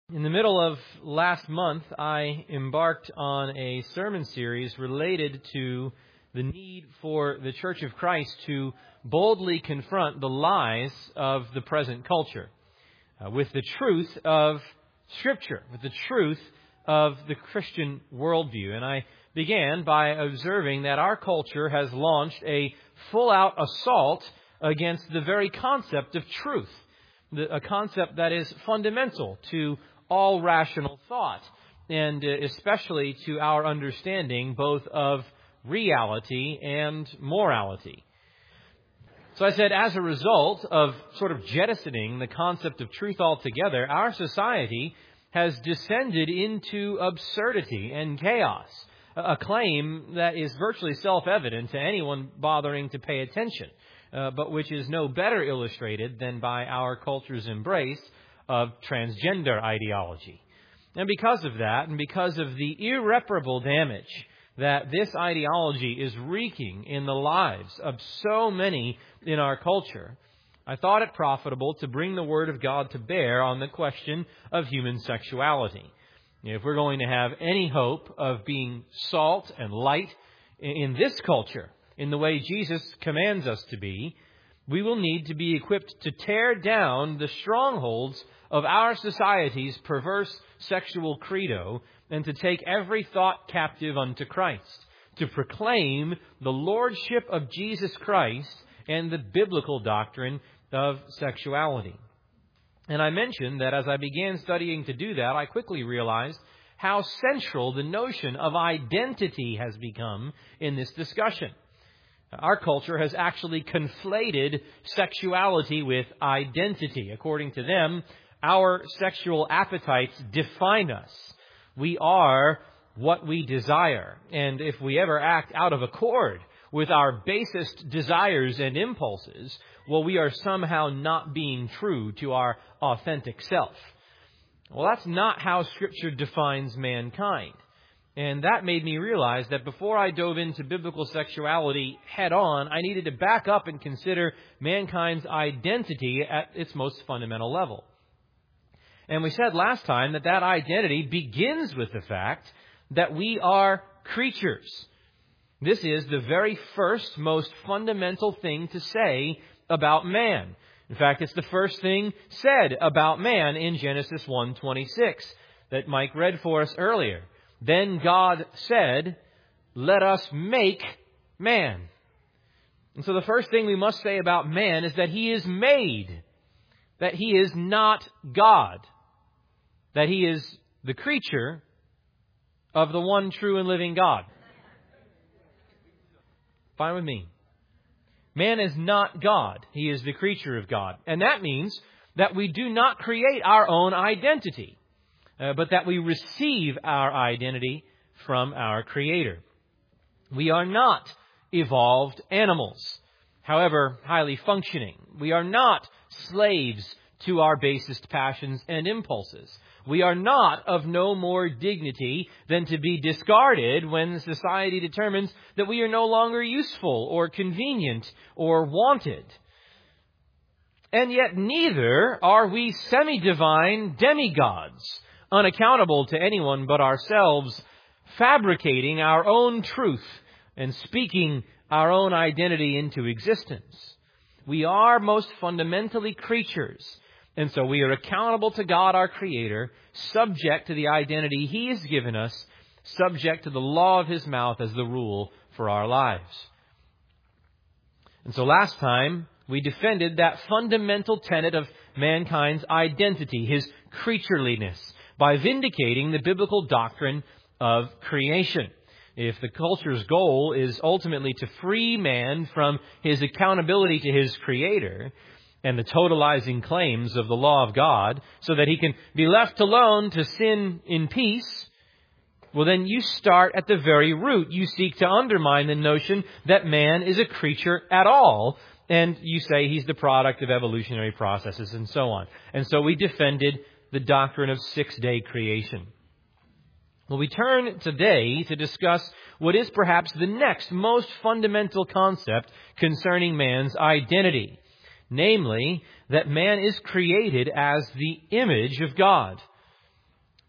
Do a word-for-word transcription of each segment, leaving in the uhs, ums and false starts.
In the middle of last month, I embarked on a sermon series related to the need for the Church of Christ to boldly confront the lies of the present culture uh, with the truth of Scripture, with the truth of the Christian worldview. And I began by observing that our culture has launched a full-out assault against the very concept of truth, a concept that is fundamental to all rational thought, and especially to our understanding both of reality and morality. So I said, as a result of sort of jettisoning the concept of truth altogether, our society has descended into absurdity and chaos, a claim that is virtually self-evident to anyone bothering to pay attention, uh, but which is no better illustrated than by our culture's embrace of transgender ideology. And because of that, and because of the irreparable damage that this ideology is wreaking in the lives of so many in our culture, I thought it profitable to bring the Word of God to bear on the question of human sexuality. If we're going to have any hope of being salt and light in this culture, in the way Jesus commands us to be, we will need to be equipped to tear down the strongholds of our society's perverse sexual credo and to take every thought captive unto Christ, to proclaim the lordship of Jesus Christ and the biblical doctrine of sexuality. And I mentioned that as I began studying to do that, I quickly realized how central the notion of identity has become in this discussion. Our culture has actually conflated sexuality with identity. According to them, our sexual appetites define us. We are what we desire. And if we ever act out of accord with our basest desires and impulses, well, we are somehow not being true to our authentic self. Well, that's not how Scripture defines mankind. And that made me realize that before I dove into biblical sexuality head on, I needed to back up and consider mankind's identity at its most fundamental level. And we said last time that that identity begins with the fact that we are creatures. This is the very first, most fundamental thing to say about man. In fact, it's the first thing said about man in Genesis one twenty-six that Mike read for us earlier. Then God said, "Let us make man." And so the first thing we must say about man is that he is made, that he is not God, that he is the creature of the one true and living God. Fine with me. Man is not God. He is the creature of God. And that means that we do not create our own identity, uh, but that we receive our identity from our Creator. We are not evolved animals, however highly functioning. We are not slaves to our basest passions and impulses. We are not of no more dignity than to be discarded when society determines that we are no longer useful or convenient or wanted. And yet neither are we semi-divine demigods, unaccountable to anyone but ourselves, fabricating our own truth and speaking our own identity into existence. We are most fundamentally creatures. And so we are accountable to God, our Creator, subject to the identity He has given us, subject to the law of His mouth as the rule for our lives. And so last time, we defended that fundamental tenet of mankind's identity, his creatureliness, by vindicating the biblical doctrine of creation. If the culture's goal is ultimately to free man from his accountability to his Creator and the totalizing claims of the law of God, so that he can be left alone to sin in peace, well, then you start at the very root. You seek to undermine the notion that man is a creature at all, and you say he's the product of evolutionary processes and so on. And so we defended the doctrine of six-day creation. Well, we turn today to discuss what is perhaps the next most fundamental concept concerning man's identity. Namely, that man is created as the image of God.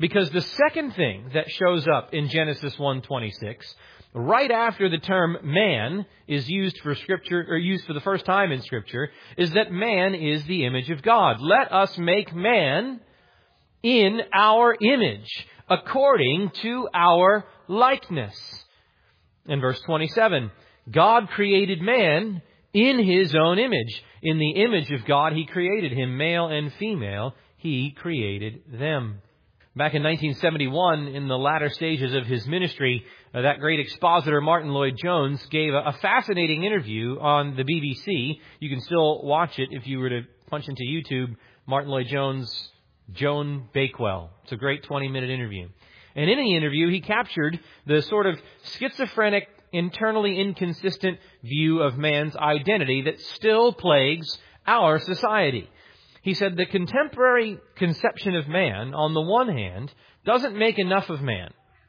Because the second thing that shows up in Genesis one twenty-six, right after the term man is used for Scripture, or used for the first time in Scripture, is that man is the image of God. Let us make man in our image, according to our likeness. In verse twenty-seven, God created man in His own image. In the image of God He created him, male and female, He created them. Back in nineteen seventy-one, in the latter stages of his ministry, uh, that great expositor Martin Lloyd-Jones gave a, a fascinating interview on the B B C. You can still watch it if you were to punch into YouTube, Martin Lloyd-Jones, Joan Bakewell. It's a great twenty-minute interview. And in the interview, he captured the sort of schizophrenic, internally inconsistent view of man's identity that still plagues our society. He said the contemporary conception of man, on the one hand, doesn't make enough of man,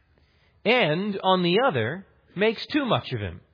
and on the other, makes too much of him.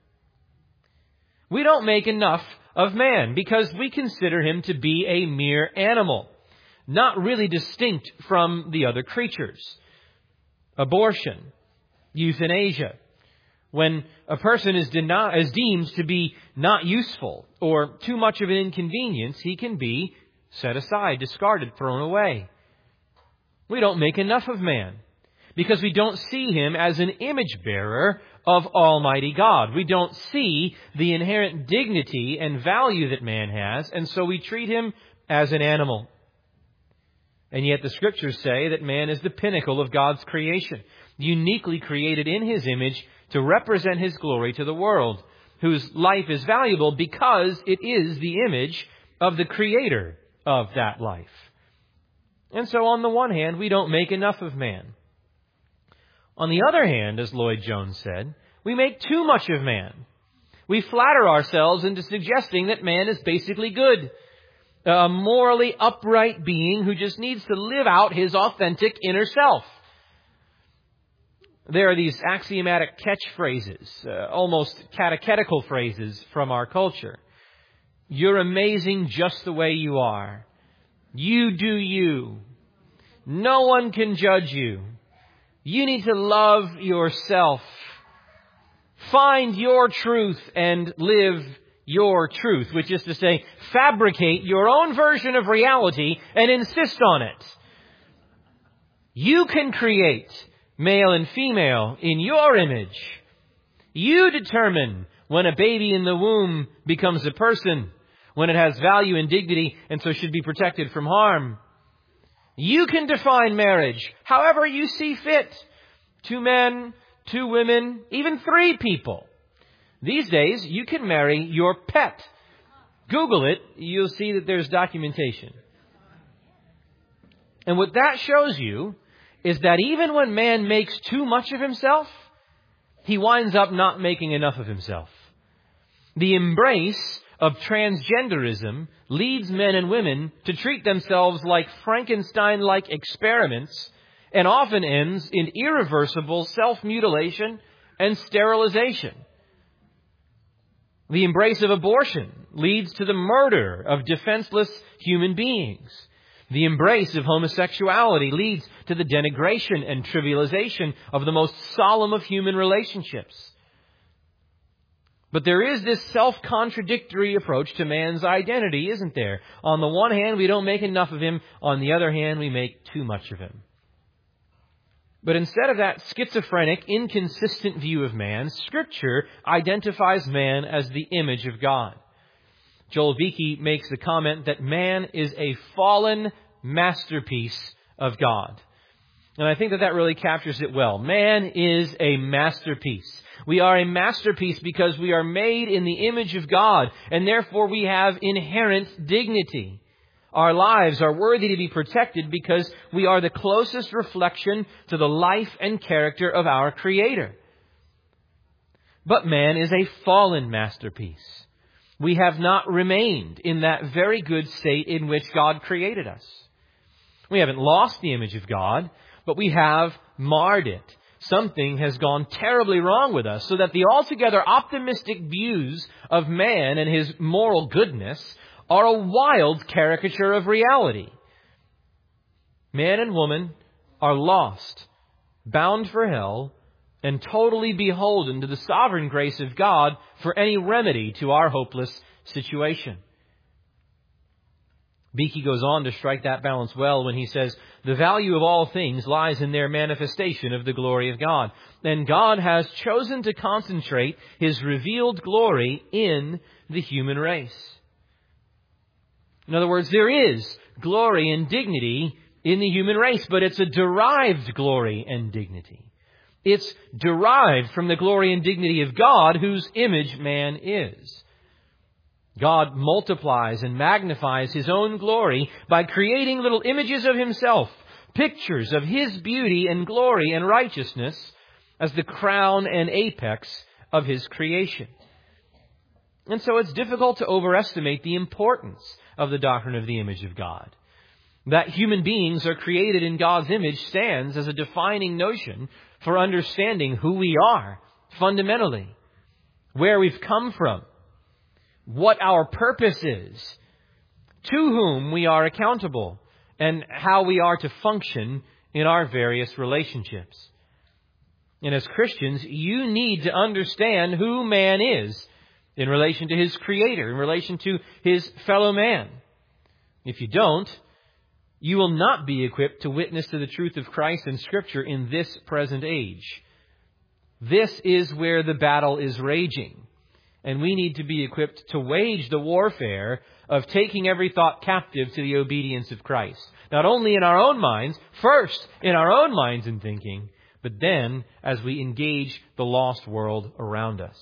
We don't make enough of man because we consider him to be a mere animal, not really distinct from the other creatures. Abortion, euthanasia. When a person is, deni- is deemed to be not useful or too much of an inconvenience, he can be set aside, discarded, thrown away. We don't make enough of man because we don't see him as an image bearer of Almighty God. We don't see the inherent dignity and value that man has, and so we treat him as an animal. And yet the Scriptures say that man is the pinnacle of God's creation, uniquely created in His image to represent His glory to the world, whose life is valuable because it is the image of the Creator of that life. And so on the one hand, we don't make enough of man. On the other hand, as Lloyd-Jones said, we make too much of man. We flatter ourselves into suggesting that man is basically good, a morally upright being who just needs to live out his authentic inner self. There are these axiomatic catchphrases, uh, almost catechetical phrases from our culture. You're amazing just the way you are. You do you. No one can judge you. You need to love yourself. Find your truth and live your truth, which is to say, fabricate your own version of reality and insist on it. You can create male and female in your image. You determine when a baby in the womb becomes a person, when it has value and dignity and so should be protected from harm. You can define marriage however you see fit. Two men, two women, even three people. These days, you can marry your pet. Google it, you'll see that there's documentation. And what that shows you is that even when man makes too much of himself, he winds up not making enough of himself. The embrace of transgenderism leads men and women to treat themselves like Frankenstein-like experiments and often ends in irreversible self-mutilation and sterilization. The embrace of abortion leads to the murder of defenseless human beings. The embrace of homosexuality leads to the denigration and trivialization of the most solemn of human relationships. But there is this self-contradictory approach to man's identity, isn't there? On the one hand, we don't make enough of him. On the other hand, we make too much of him. But instead of that schizophrenic, inconsistent view of man, Scripture identifies man as the image of God. Joel Beeke makes the comment that man is a fallen masterpiece of God. And I think that that really captures it well. Man is a masterpiece. We are a masterpiece because we are made in the image of God, and therefore we have inherent dignity. Our lives are worthy to be protected because we are the closest reflection to the life and character of our Creator. But man is a fallen masterpiece. We have not remained in that very good state in which God created us. We haven't lost the image of God, but we have marred it. Something has gone terribly wrong with us, so that the altogether optimistic views of man and his moral goodness are a wild caricature of reality. Man and woman are lost, bound for hell, and totally beholden to the sovereign grace of God for any remedy to our hopeless situation. Beeke goes on to strike that balance well when he says, the value of all things lies in their manifestation of the glory of God. And God has chosen to concentrate His revealed glory in the human race. In other words, there is glory and dignity in the human race, but it's a derived glory and dignity. It's derived from the glory and dignity of God, whose image man is. God multiplies and magnifies His own glory by creating little images of Himself, pictures of His beauty and glory and righteousness as the crown and apex of His creation. And so it's difficult to overestimate the importance of the doctrine of the image of God. That human beings are created in God's image stands as a defining notion for understanding who we are fundamentally, where we've come from, what our purpose is, to whom we are accountable, and how we are to function in our various relationships. And as Christians, you need to understand who man is in relation to his Creator, in relation to his fellow man. If you don't, you will not be equipped to witness to the truth of Christ and Scripture in this present age. This is where the battle is raging. And we need to be equipped to wage the warfare of taking every thought captive to the obedience of Christ. Not only in our own minds, first in our own minds and thinking, but then as we engage the lost world around us.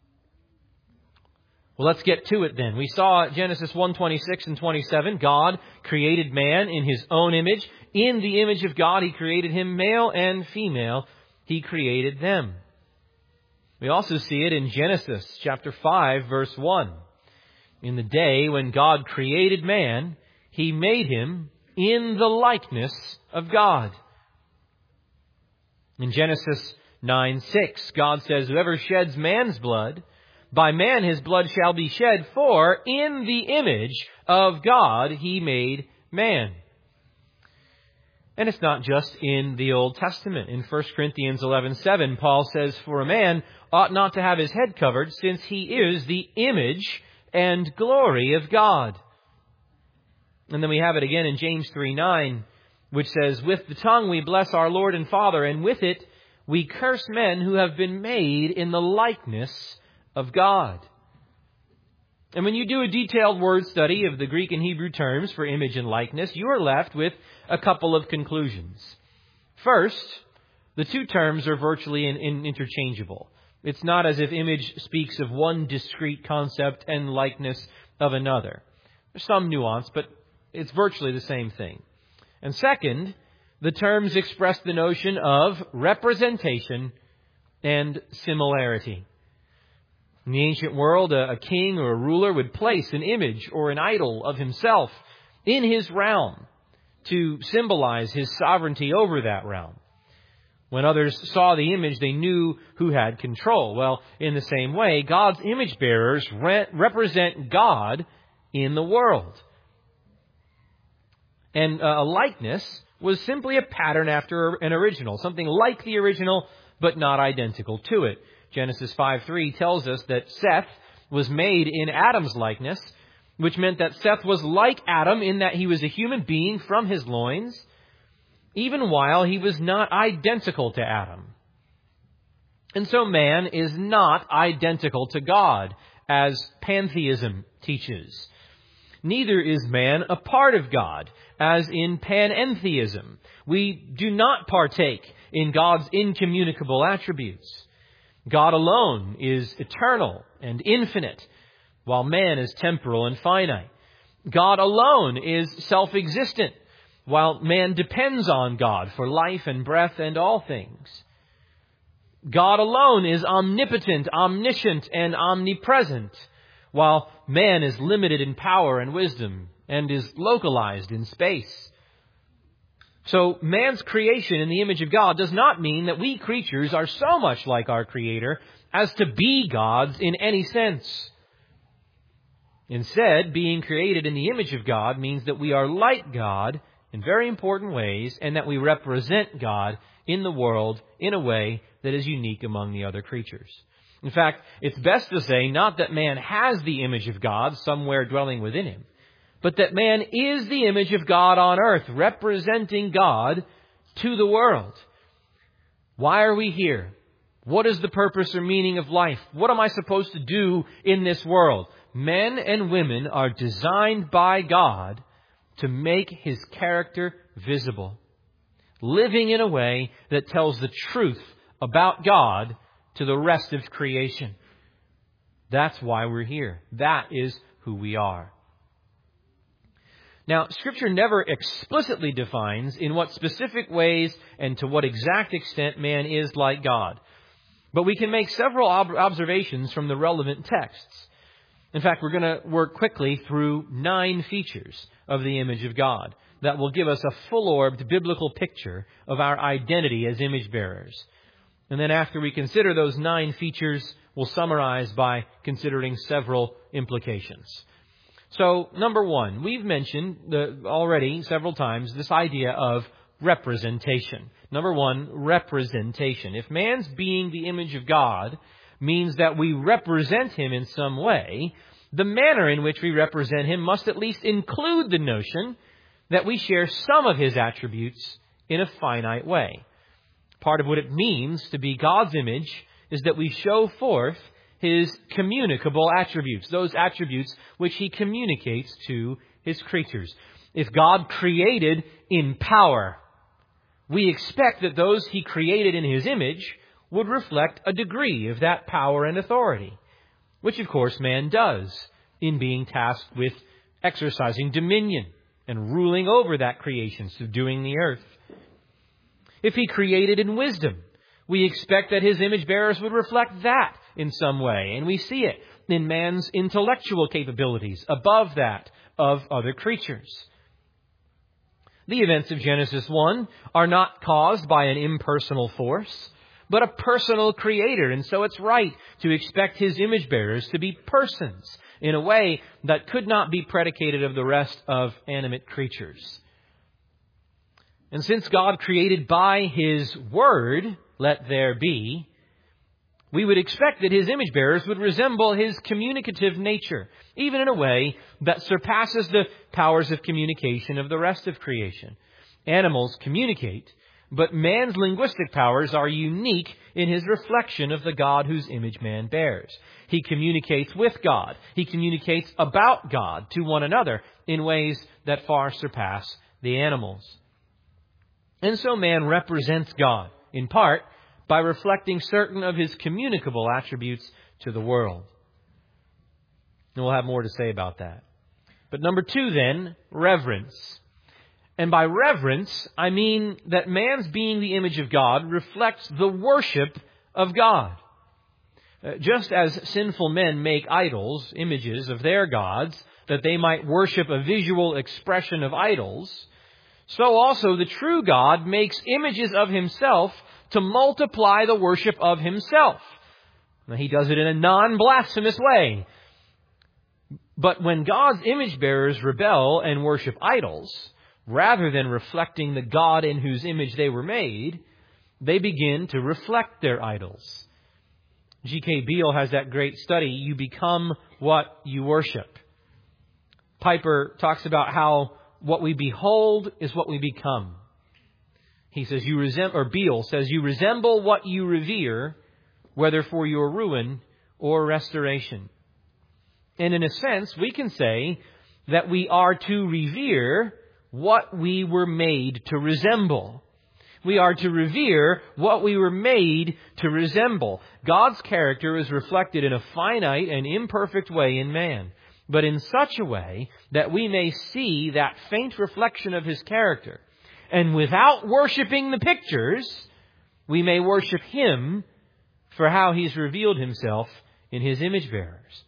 Well, let's get to it then. We saw Genesis one twenty-six and twenty-seven. God created man in His own image. In the image of God, He created him, male and female. He created them. We also see it in Genesis chapter five, verse one. In the day when God created man, He made him in the likeness of God. In Genesis nine six, God says, whoever sheds man's blood, by man his blood shall be shed, for in the image of God He made man. And it's not just in the Old Testament. In First Corinthians eleven seven, Paul says, for a man ought not to have his head covered, since he is the image and glory of God. And then we have it again in James three nine, which says, with the tongue we bless our Lord and Father, and with it we curse men who have been made in the likeness of God. And when you do a detailed word study of the Greek and Hebrew terms for image and likeness, you are left with a couple of conclusions. First, the two terms are virtually in, in interchangeable. It's not as if image speaks of one discrete concept and likeness of another. There's some nuance, but it's virtually the same thing. And second, the terms express the notion of representation and similarity. In the ancient world, a, a king or a ruler would place an image or an idol of himself in his realm to symbolize his sovereignty over that realm. When others saw the image, they knew who had control. Well, in the same way, God's image bearers re- represent God in the world. And uh, a likeness was simply a pattern after an original, something like the original, but not identical to it. Genesis five three tells us that Seth was made in Adam's likeness, which meant that Seth was like Adam in that he was a human being from his loins, even while he was not identical to Adam. And so man is not identical to God, as pantheism teaches. Neither is man a part of God, as in panentheism. We do not partake in God's incommunicable attributes. God alone is eternal and infinite, while man is temporal and finite. God alone is self-existent, while man depends on God for life and breath and all things. God alone is omnipotent, omniscient, and omnipresent, while man is limited in power and wisdom and is localized in space. So man's creation in the image of God does not mean that we creatures are so much like our Creator as to be gods in any sense. Instead, being created in the image of God means that we are like God in very important ways, and that we represent God in the world in a way that is unique among the other creatures. In fact, it's best to say not that man has the image of God somewhere dwelling within him, but that man is the image of God on earth, representing God to the world. Why are we here? What is the purpose or meaning of life? What am I supposed to do in this world? Men and women are designed by God to make His character visible, living in a way that tells the truth about God to the rest of creation. That's why we're here. That is who we are. Now, Scripture never explicitly defines in what specific ways and to what exact extent man is like God. But we can make several ob- observations from the relevant texts. In fact, we're going to work quickly through nine features of the image of God that will give us a full-orbed biblical picture of our identity as image bearers. And then after we consider those nine features, we'll summarize by considering several implications. So, number one, we've mentioned the, already several times this idea of representation. Number one, representation. If man's being the image of God means that we represent Him in some way, the manner in which we represent Him must at least include the notion that we share some of His attributes in a finite way. Part of what it means to be God's image is that we show forth His communicable attributes, those attributes which He communicates to His creatures. If God created in power, we expect that those He created in His image would reflect a degree of that power and authority, which of course man does in being tasked with exercising dominion and ruling over that creation, subduing the earth. If He created in wisdom, we expect that His image bearers would reflect that in some way, and we see it in man's intellectual capabilities above that of other creatures. The events of Genesis one are not caused by an impersonal force, but a personal creator, and so it's right to expect His image bearers to be persons in a way that could not be predicated of the rest of animate creatures. And since God created by His word, let there be, we would expect that His image bearers would resemble His communicative nature, even in a way that surpasses the powers of communication of the rest of creation. Animals communicate, but man's linguistic powers are unique in his reflection of the God whose image man bears. He communicates with God. He communicates about God to one another in ways that far surpass the animals. And so man represents God, in part, by reflecting certain of His communicable attributes to the world. And we'll have more to say about that. But number two then, reverence. And by reverence, I mean that man's being the image of God reflects the worship of God. Uh, just as sinful men make idols, images of their gods, that they might worship a visual expression of idols, so also the true God makes images of Himself to multiply the worship of Himself. Now, He does it in a non-blasphemous way. But when God's image bearers rebel and worship idols, rather than reflecting the God in whose image they were made, they begin to reflect their idols. G K Beale has that great study, You Become What You Worship. Piper talks about how what we behold is what we become. He says, you resemble, or Beale says, you resemble what you revere, whether for your ruin or restoration. And in a sense, we can say that we are to revere what we were made to resemble. We are to revere what we were made to resemble. God's character is reflected in a finite and imperfect way in man, but in such a way that we may see that faint reflection of His character. And without worshiping the pictures, we may worship Him for how He's revealed Himself in His image bearers.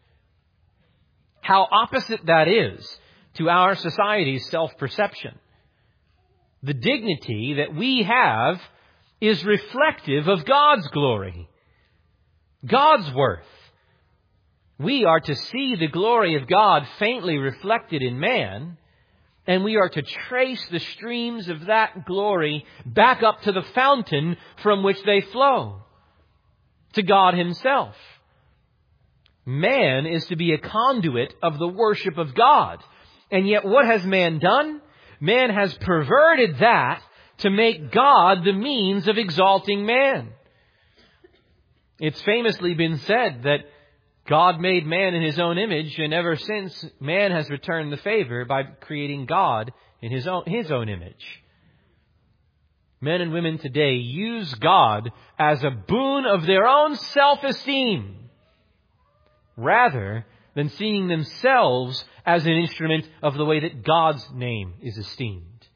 How opposite that is to our society's self-perception. The dignity that we have is reflective of God's glory, God's worth. We are to see the glory of God faintly reflected in man And we are to trace the streams of that glory back up to the fountain from which they flow, to God Himself. Man is to be a conduit of the worship of God. And yet what has man done? Man has perverted that to make God the means of exalting man. It's famously been said that God made man in His own image, and ever since, man has returned the favor by creating God in His own, his own image. Men and women today use God as a boon of their own self-esteem, rather than seeing themselves as an instrument of the way that God's name is esteemed.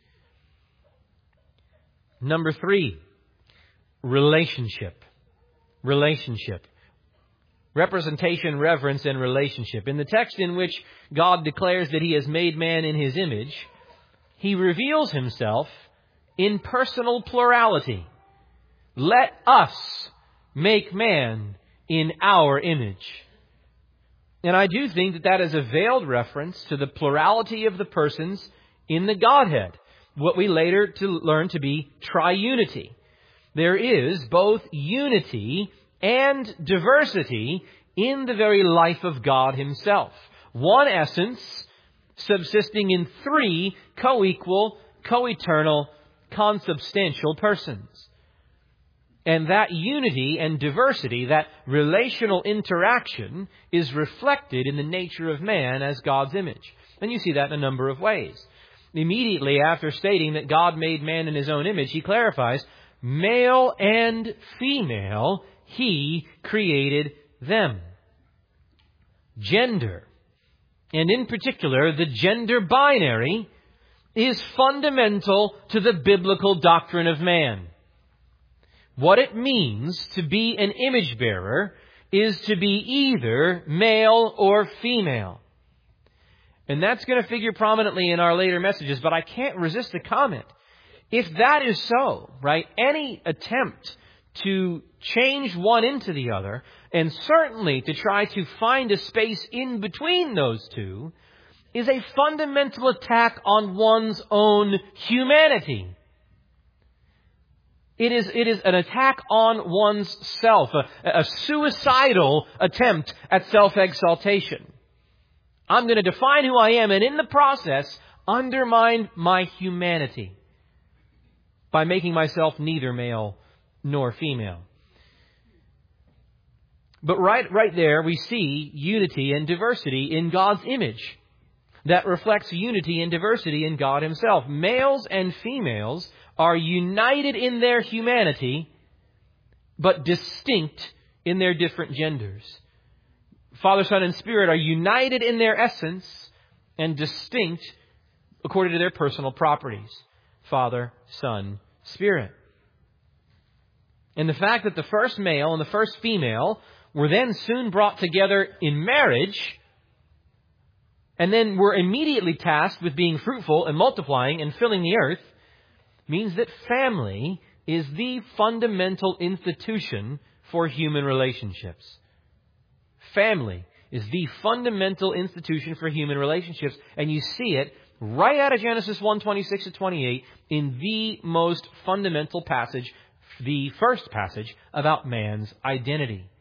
Number three, relationship. Relationship. Representation, reverence, and relationship. In the text in which God declares that He has made man in His image, He reveals Himself in personal plurality. Let us make man in our image. And I do think that that is a veiled reference to the plurality of the persons in the Godhead, what we later to learn to be triunity. There is both unity and diversity in the very life of God Himself. One essence subsisting in three co-equal, co-eternal, consubstantial persons. And that unity and diversity, that relational interaction, is reflected in the nature of man as God's image. And you see that in a number of ways. Immediately after stating that God made man in His own image, He clarifies, male and female, He created them. Gender, and in particular the gender binary, is fundamental to the biblical doctrine of man. What it means to be an image bearer is to be either male or female. And that's going to figure prominently in our later messages, but I can't resist the comment. If that is so, right, any attempt to change one into the other, and certainly to try to find a space in between those two, is a fundamental attack on one's own humanity. It is, it is an attack on one's self, a, a suicidal attempt at self-exaltation. I'm going to define who I am, and in the process, undermine my humanity by making myself neither male nor female. But right, right there, we see unity and diversity in God's image. That reflects unity and diversity in God Himself. Males and females are united in their humanity, but distinct in their different genders. Father, Son, and Spirit are united in their essence and distinct according to their personal properties. Father, Son, Spirit. And the fact that the first male and the first female were then soon brought together in marriage, and then were immediately tasked with being fruitful and multiplying and filling the earth, means that family is the fundamental institution for human relationships. Family is the fundamental institution for human relationships, and you see it right out of Genesis one, twenty-six to twenty-eight in the most fundamental passage, the first passage about man's identity.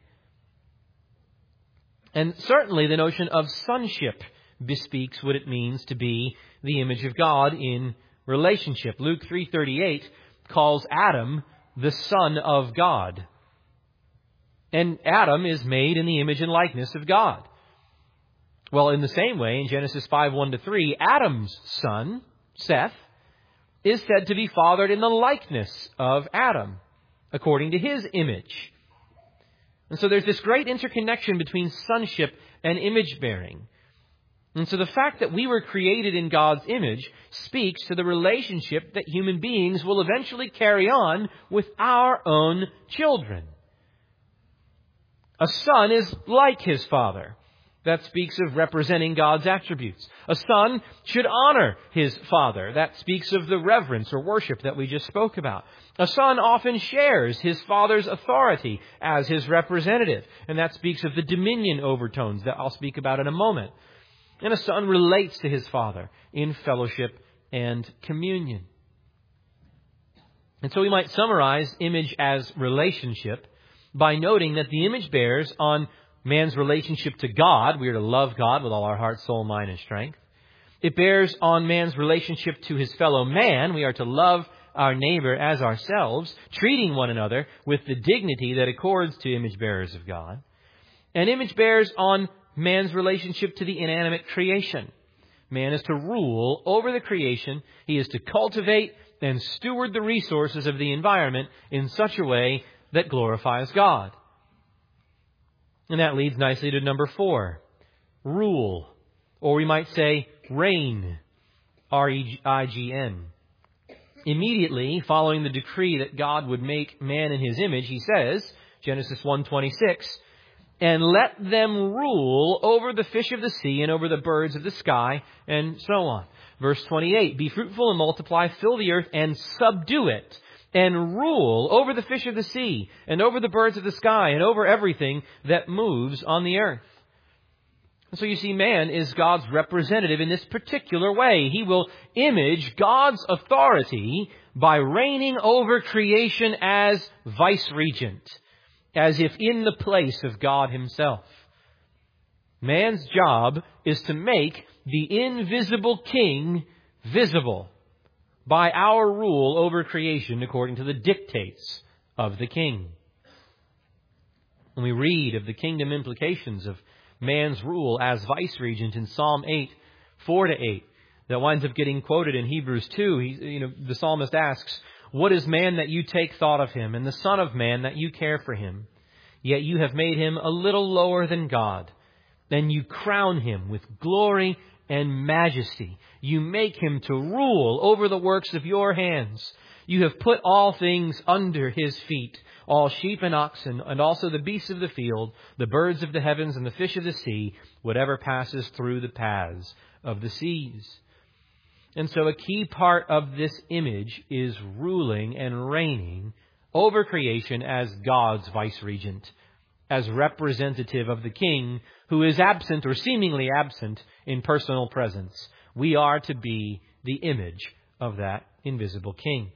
And certainly the notion of sonship bespeaks what it means to be the image of God in relationship. Luke three thirty-eight calls Adam the son of God. And Adam is made in the image and likeness of God. Well, in the same way, in Genesis five, one to three, Adam's son, Seth, is said to be fathered in the likeness of Adam, according to his image. And so there's this great interconnection between sonship and image-bearing. And so the fact that we were created in God's image speaks to the relationship that human beings will eventually carry on with our own children. A son is like his father. That speaks of representing God's attributes. A son should honor his father. That speaks of the reverence or worship that we just spoke about. A son often shares his father's authority as his representative. And that speaks of the dominion overtones that I'll speak about in a moment. And a son relates to his father in fellowship and communion. And so we might summarize image as relationship by noting that the image bears on man's relationship to God. We are to love God with all our heart, soul, mind, and strength. It bears on man's relationship to his fellow man. We are to love our neighbor as ourselves, treating one another with the dignity that accords to image bearers of God. And image bears on man's relationship to the inanimate creation. Man is to rule over the creation. He is to cultivate and steward the resources of the environment in such a way that glorifies God. And that leads nicely to number four, rule, or we might say reign, R E I G N. Immediately following the decree that God would make man in his image, he says, Genesis one twenty-six, and let them rule over the fish of the sea and over the birds of the sky, and so on. Verse twenty-eight, be fruitful and multiply, fill the earth and subdue it, and rule over the fish of the sea and over the birds of the sky and over everything that moves on the earth. And so you see, man is God's representative in this particular way. He will image God's authority by reigning over creation as vice-regent, as if in the place of God himself. Man's job is to make the invisible King visible by our rule over creation according to the dictates of the King. When we read of the kingdom implications of man's rule as vice-regent in Psalm eight, four to eight, that winds up getting quoted in Hebrews two. He, you know, the psalmist asks, what is man that you take thought of him, and the son of man that you care for him? Yet you have made him a little lower than God. Then you crown him with glory and majesty. You make him to rule over the works of your hands. You have put all things under his feet, all sheep and oxen, and also the beasts of the field, the birds of the heavens and the fish of the sea, whatever passes through the paths of the seas. And so a key part of this image is ruling and reigning over creation as God's vice-regent, as representative of the King who is absent or seemingly absent in personal presence. We are to be the image of that invisible King.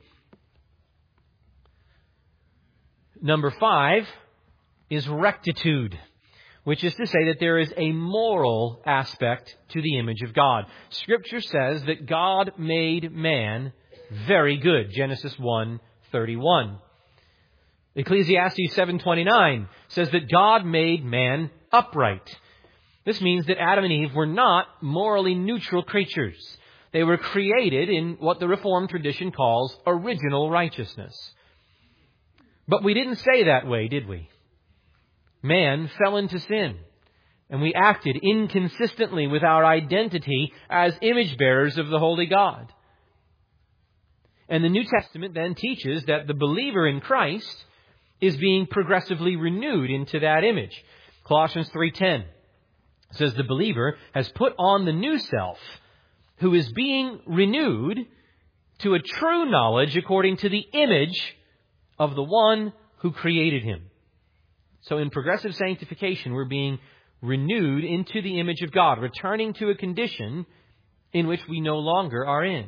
Number five is rectitude, which is to say that there is a moral aspect to the image of God. Scripture says that God made man very good. Genesis one thirty-one. Ecclesiastes seven twenty-nine says that God made man upright. This means that Adam and Eve were not morally neutral creatures. They were created in what the Reformed tradition calls original righteousness. But we didn't say that way, did we? Man fell into sin, and we acted inconsistently with our identity as image bearers of the Holy God. And the New Testament then teaches that the believer in Christ is being progressively renewed into that image. Colossians three ten says the believer has put on the new self, who is being renewed to a true knowledge according to the image of the one who created him. So in progressive sanctification, we're being renewed into the image of God, returning to a condition in which we no longer are in.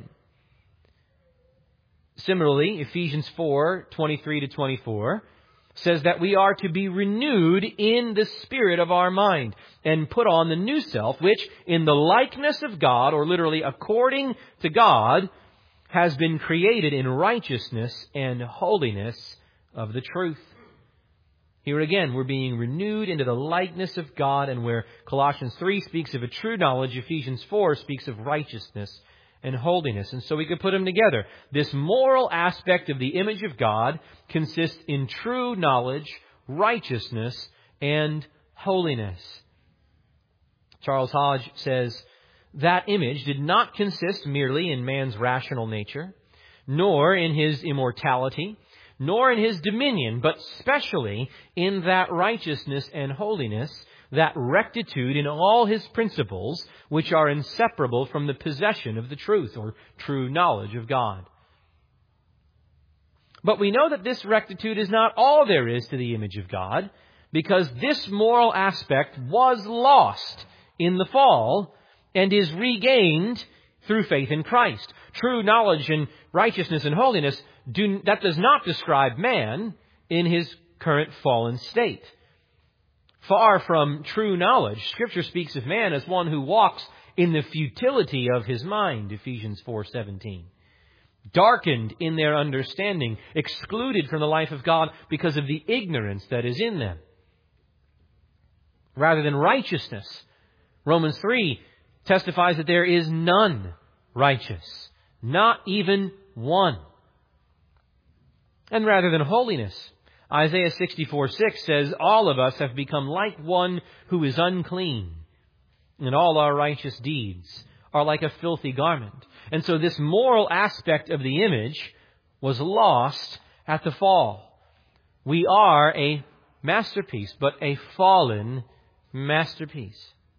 Similarly, Ephesians four twenty-three to twenty-four says that we are to be renewed in the spirit of our mind and put on the new self, which in the likeness of God, or literally according to God, has been created in righteousness and holiness of the truth. Here again, we're being renewed into the likeness of God, and where Colossians three speaks of a true knowledge, Ephesians four speaks of righteousness and holiness. And so we could put them together. This moral aspect of the image of God consists in true knowledge, righteousness, and holiness. Charles Hodge says, that image did not consist merely in man's rational nature, nor in his immortality, nor in his dominion, but specially in that righteousness and holiness, that rectitude in all his principles, which are inseparable from the possession of the truth or true knowledge of God. But we know that this rectitude is not all there is to the image of God, because this moral aspect was lost in the fall, and is regained through faith in Christ. True knowledge and righteousness and holiness, do, that does not describe man in his current fallen state. Far from true knowledge, Scripture speaks of man as one who walks in the futility of his mind, Ephesians four seventeen. Darkened in their understanding, excluded from the life of God because of the ignorance that is in them. Rather than righteousness, Romans three testifies that there is none righteous, not even one. And rather than holiness, Isaiah sixty-four six says, all of us have become like one who is unclean, and all our righteous deeds are like a filthy garment. And so this moral aspect of the image was lost at the fall. We are a masterpiece, but a fallen masterpiece.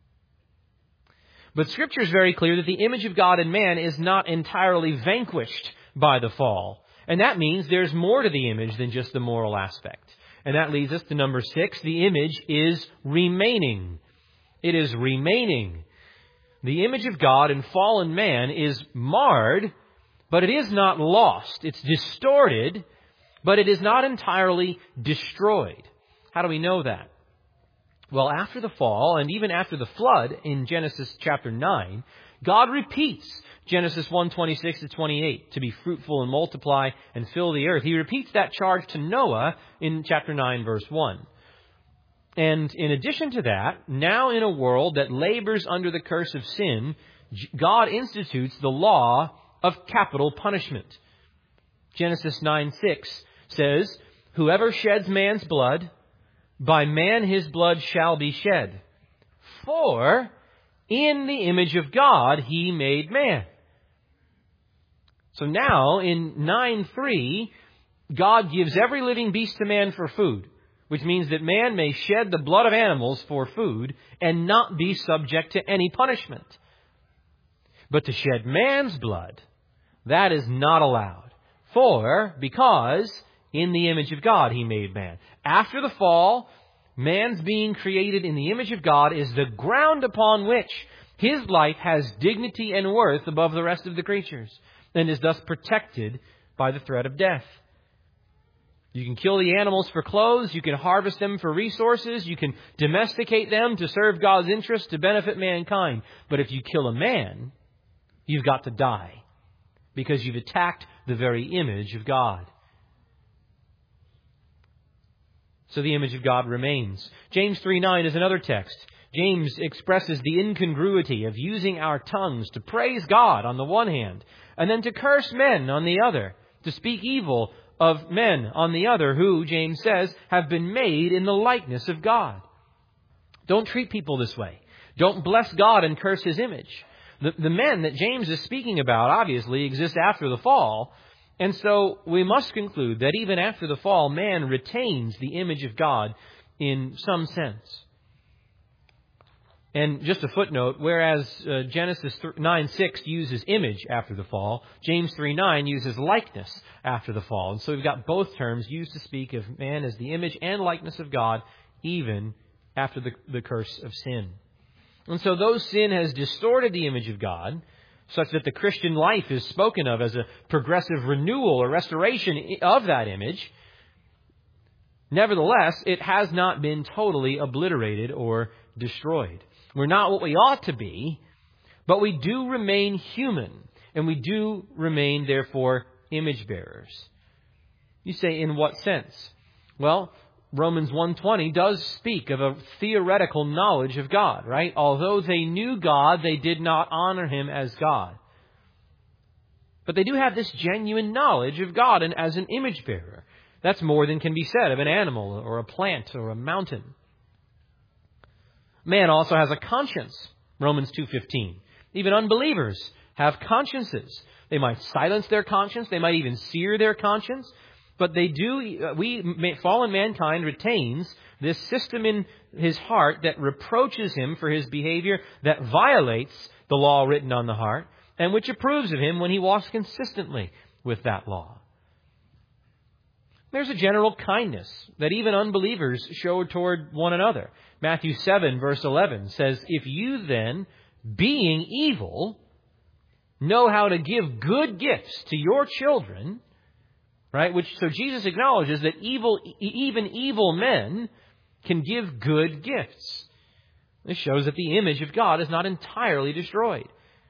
But Scripture is very clear that the image of God in man is not entirely vanquished by the fall. And that means there's more to the image than just the moral aspect. And that leads us to number six. The image is remaining. It is remaining. The image of God in fallen man is marred, but it is not lost. It's distorted, but it is not entirely destroyed. How do we know that? Well, after the fall, and even after the flood in Genesis chapter nine, God repeats Genesis one twenty-six to twenty-eight, to be fruitful and multiply and fill the earth. He repeats that charge to Noah in chapter nine, verse one. And in addition to that, now in a world that labors under the curse of sin, God institutes the law of capital punishment. Genesis nine six says, whoever sheds man's blood, by man his blood shall be shed. For in the image of God he made man. So now in nine three, God gives every living beast to man for food, which means that man may shed the blood of animals for food and not be subject to any punishment. But to shed man's blood, that is not allowed. For, because in the image of God he made man. After the fall, man's being created in the image of God is the ground upon which his life has dignity and worth above the rest of the creatures, and is thus protected by the threat of death. You can kill the animals for clothes, you can harvest them for resources, you can domesticate them to serve God's interest, to benefit mankind. But if you kill a man, you've got to die, because you've attacked the very image of God. So the image of God remains. James three nine is another text. James expresses the incongruity of using our tongues to praise God on the one hand, and then to curse men on the other, to speak evil of men on the other, who, James says, have been made in the likeness of God. Don't treat people this way. Don't bless God and curse His image. The, the men that James is speaking about, obviously, exist after the fall. And so we must conclude that even after the fall, man retains the image of God in some sense. And just a footnote, whereas uh, Genesis nine six uses image after the fall, James three nine uses likeness after the fall. And so we've got both terms used to speak of man as the image and likeness of God, even after the, the curse of sin. And so though sin has distorted the image of God, such that the Christian life is spoken of as a progressive renewal or restoration of that image, nevertheless, it has not been totally obliterated or destroyed. We're not what we ought to be, but we do remain human, and we do remain, therefore, image bearers. You say, in what sense? Well, Romans one twenty does speak of a theoretical knowledge of God, right? Although they knew God, they did not honor Him as God. But they do have this genuine knowledge of God and as an image bearer. That's more than can be said of an animal or a plant or a mountain. Man also has a conscience, Romans two fifteen. Even unbelievers have consciences. They might silence their conscience. They might even sear their conscience. But they do, we, fallen mankind retains this system in his heart that reproaches him for his behavior, that violates the law written on the heart, and which approves of him when he walks consistently with that law. There's a general kindness that even unbelievers show toward one another. Matthew seven, verse eleven says, if you then, being evil, know how to give good gifts to your children, right? Which, so Jesus acknowledges that evil, even evil men can give good gifts. This shows that the image of God is not entirely destroyed.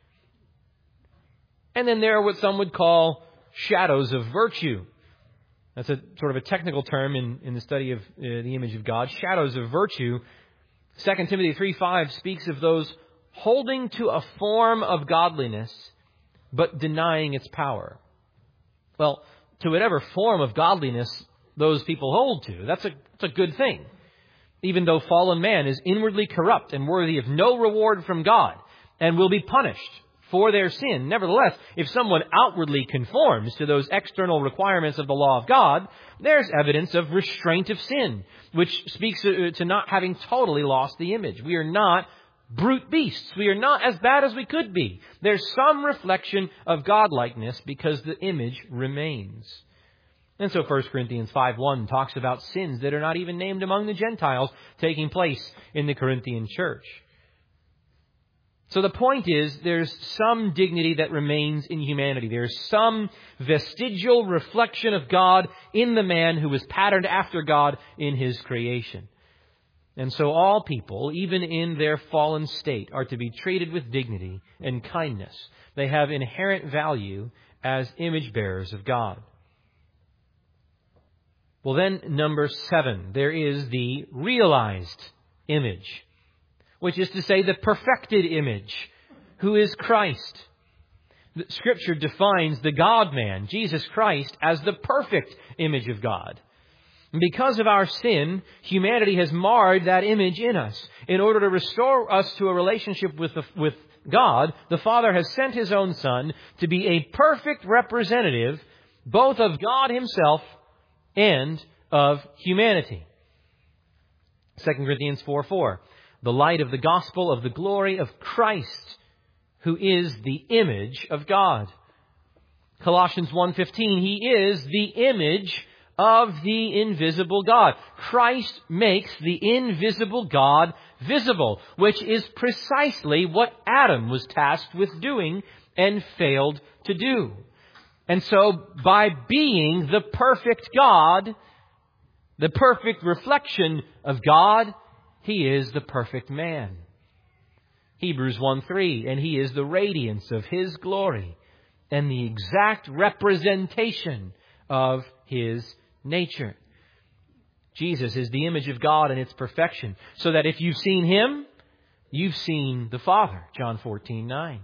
And then there are what some would call shadows of virtue. That's a sort of a technical term in, in the study of uh, the image of God. Shadows of virtue. Second Timothy three five speaks of those holding to a form of godliness, but denying its power. Well, to whatever form of godliness those people hold to, that's a, that's a good thing. Even though fallen man is inwardly corrupt and worthy of no reward from God and will be punished for their sin. Nevertheless, if someone outwardly conforms to those external requirements of the law of God, there's evidence of restraint of sin, which speaks to not having totally lost the image. We are not brute beasts. We are not as bad as we could be. There's some reflection of godlikeness because the image remains. And so First Corinthians five one talks about sins that are not even named among the Gentiles taking place in the Corinthian church. So the point is, there's some dignity that remains in humanity. There's some vestigial reflection of God in the man who was patterned after God in His creation. And so all people, even in their fallen state, are to be treated with dignity and kindness. They have inherent value as image bearers of God. Well then, number seven, there is the realized image, which is to say the perfected image, who is Christ. The Scripture defines the God-man, Jesus Christ, as the perfect image of God. And because of our sin, humanity has marred that image in us. In order to restore us to a relationship with, the, with God, the Father has sent His own Son to be a perfect representative both of God Himself and of humanity. Second Corinthians four four. The light of the gospel of the glory of Christ, who is the image of God. Colossians one fifteen, He is the image of the invisible God. Christ makes the invisible God visible, which is precisely what Adam was tasked with doing and failed to do. And so, by being the perfect God, the perfect reflection of God, He is the perfect man. Hebrews one three, and He is the radiance of His glory and the exact representation of His nature. Jesus is the image of God in its perfection, so that if you've seen Him, you've seen the Father. John fourteen nine.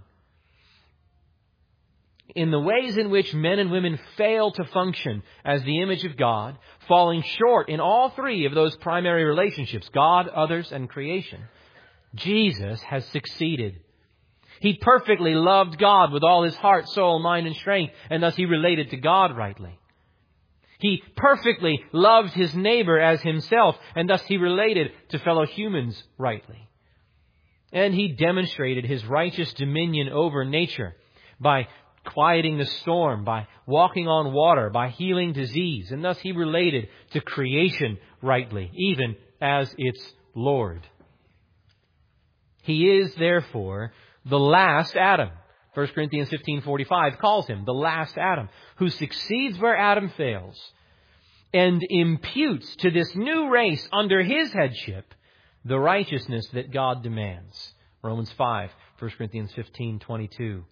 In the ways in which men and women fail to function as the image of God, falling short in all three of those primary relationships, God, others, and creation, Jesus has succeeded. He perfectly loved God with all His heart, soul, mind, and strength, and thus He related to God rightly. He perfectly loved His neighbor as Himself, and thus He related to fellow humans rightly. And He demonstrated His righteous dominion over nature by quieting the storm, by walking on water, by healing disease. And thus He related to creation rightly, even as its Lord. He is, therefore, the last Adam. First Corinthians fifteen forty-five calls Him the last Adam, who succeeds where Adam fails and imputes to this new race under His headship the righteousness that God demands. Romans five, First Corinthians fifteen twenty-two.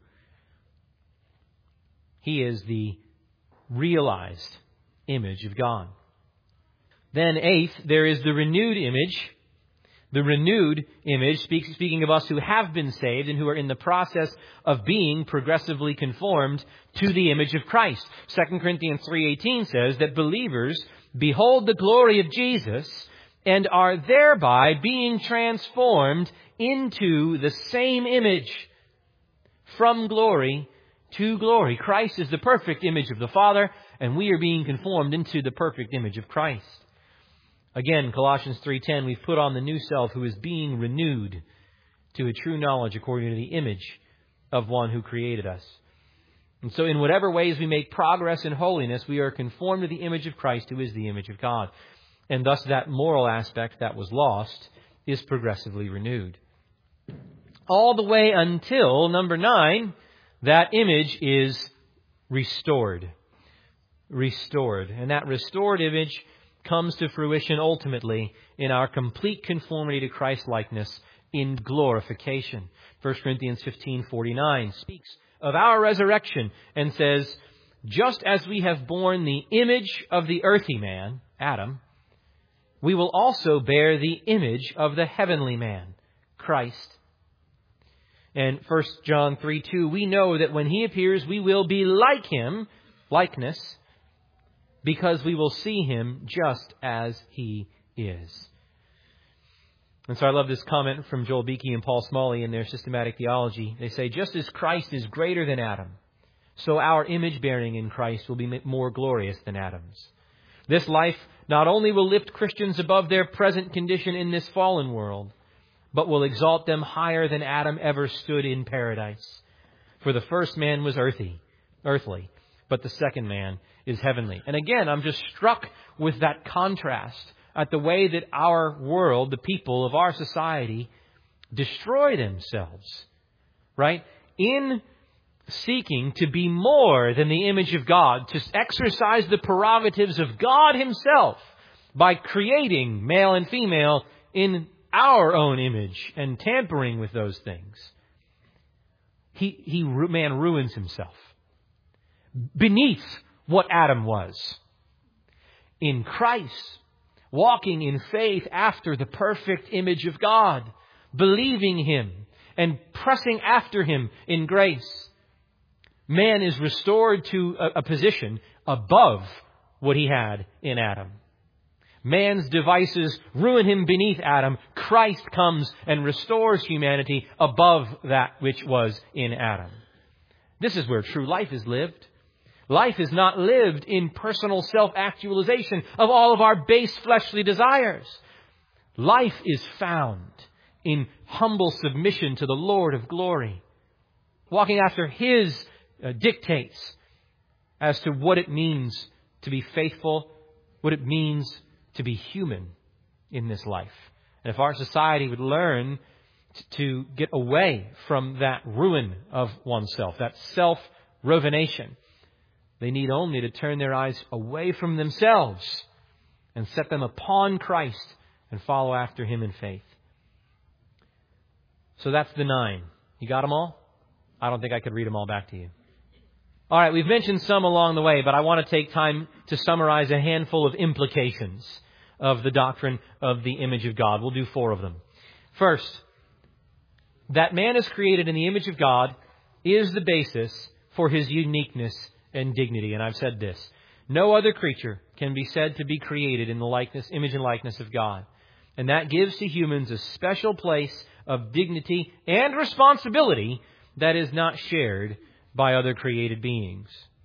He is the realized image of God. Then eighth, there is the renewed image. The renewed image, speaking of us who have been saved and who are in the process of being progressively conformed to the image of Christ. Second Corinthians three eighteen says that believers behold the glory of Jesus and are thereby being transformed into the same image from glory to glory. Christ is the perfect image of the Father, and we are being conformed into the perfect image of Christ. Again, Colossians three ten, we've put on the new self who is being renewed to a true knowledge according to the image of one who created us. And so in whatever ways we make progress in holiness, we are conformed to the image of Christ, who is the image of God. And thus that moral aspect that was lost is progressively renewed. all the way until, number nine, that image is restored. Restored. And that restored image comes to fruition ultimately in our complete conformity to Christ-likeness in glorification. First Corinthians fifteen forty-nine speaks of our resurrection and says, just as we have borne the image of the earthy man, Adam, we will also bear the image of the heavenly man, Christ. And First John three two, we know that when He appears, we will be like Him, likeness, because we will see Him just as He is. And so I love this comment from Joel Beakey and Paul Smalley in their systematic theology. They say, just as Christ is greater than Adam, so our image bearing in Christ will be more glorious than Adam's. This life not only will lift Christians above their present condition in this fallen world, but will exalt them higher than Adam ever stood in paradise. For the first man was earthy, earthly, but the second man is heavenly. And again, I'm just struck with that contrast at the way that our world, the people of our society, destroy themselves, right? In seeking to be more than the image of God, to exercise the prerogatives of God Himself by creating male and female in our own image and tampering with those things. He, he, man ruins himself beneath what Adam was. In Christ, walking in faith after the perfect image of God, believing Him and pressing after Him in grace, man is restored to a, a position above what he had in Adam. Man's devices ruin him beneath Adam. Christ comes and restores humanity above that which was in Adam. This is where true life is lived. Life is not lived in personal self-actualization of all of our base fleshly desires. Life is found in humble submission to the Lord of glory, walking after His uh, dictates as to what it means to be faithful, what it means to be human in this life. And if our society would learn t- to get away from that ruin of oneself, that self-revenation, they need only to turn their eyes away from themselves and set them upon Christ and follow after Him in faith. So that's the nine. You got them all? I don't think I could read them all back to you. All right, we've mentioned some along the way, but I want to take time to summarize a handful of implications of the doctrine of the image of God. We'll do four of them. First, that man is created in the image of God is the basis for his uniqueness and dignity. And I've said this: no other creature can be said to be created in the likeness, image and likeness of God. And that gives to humans a special place of dignity and responsibility that is not shared by other created beings.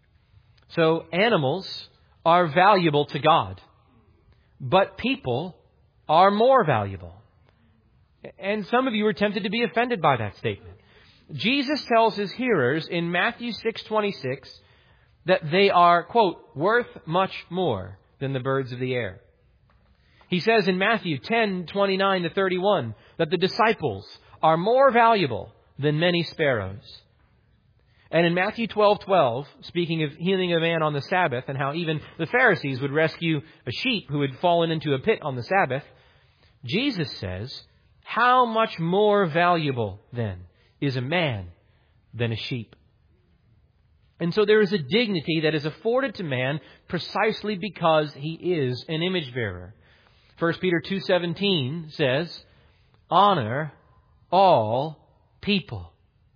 So animals are valuable to God, but people are more valuable. And some of you are tempted to be offended by that statement. Jesus tells His hearers in Matthew six twenty-six that they are, quote, worth much more than the birds of the air. He says in Matthew ten twenty-nine to thirty-one that the disciples are more valuable than many sparrows. And in Matthew twelve twelve, speaking of healing a man on the Sabbath and how even the Pharisees would rescue a sheep who had fallen into a pit on the Sabbath, Jesus says, how much more valuable then is a man than a sheep? And so there is a dignity that is afforded to man precisely because he is an image bearer. First Peter two seventeen says, honor all people.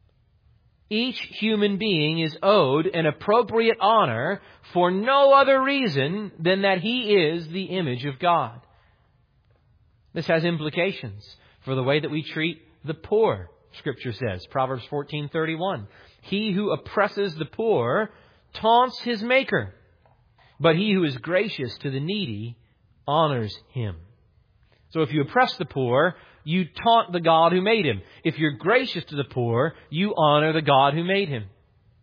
Each human being is owed an appropriate honor for no other reason than that he is the image of God. This has implications for the way that we treat the poor, Scripture says. Proverbs fourteen thirty-one. He who oppresses the poor taunts his maker, but he who is gracious to the needy honors him. So if you oppress the poor, you taunt the God who made him. If you're gracious to the poor, you honor the God who made him.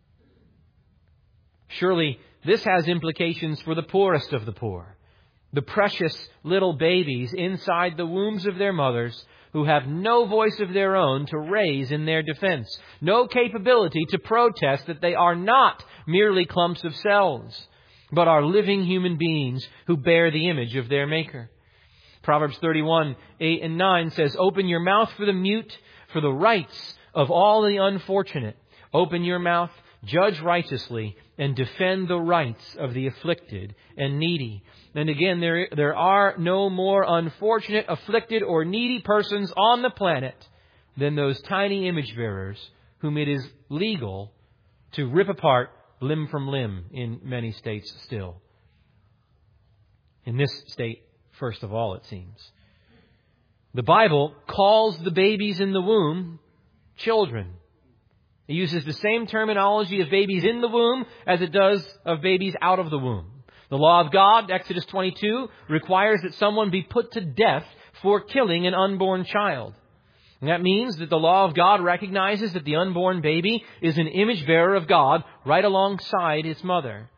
Surely this has implications for the poorest of the poor, the precious little babies inside the wombs of their mothers who have no voice of their own to raise in their defense, no capability to protest that they are not merely clumps of cells, but are living human beings who bear the image of their Maker. Proverbs thirty-one, eight and nine says, "Open your mouth for the mute, for the rights of all the unfortunate. Open your mouth, judge righteously, and defend the rights of the afflicted and needy." And again, there, there are no more unfortunate, afflicted, or needy persons on the planet than those tiny image bearers whom it is legal to rip apart limb from limb in many states still. In this state, first of all, it seems. The Bible calls the babies in the womb children. It uses the same terminology of babies in the womb as it does of babies out of the womb. The law of God, Exodus twenty-two, requires that someone be put to death for killing an unborn child. And that means that the law of God recognizes that the unborn baby is an image bearer of God right alongside its mother.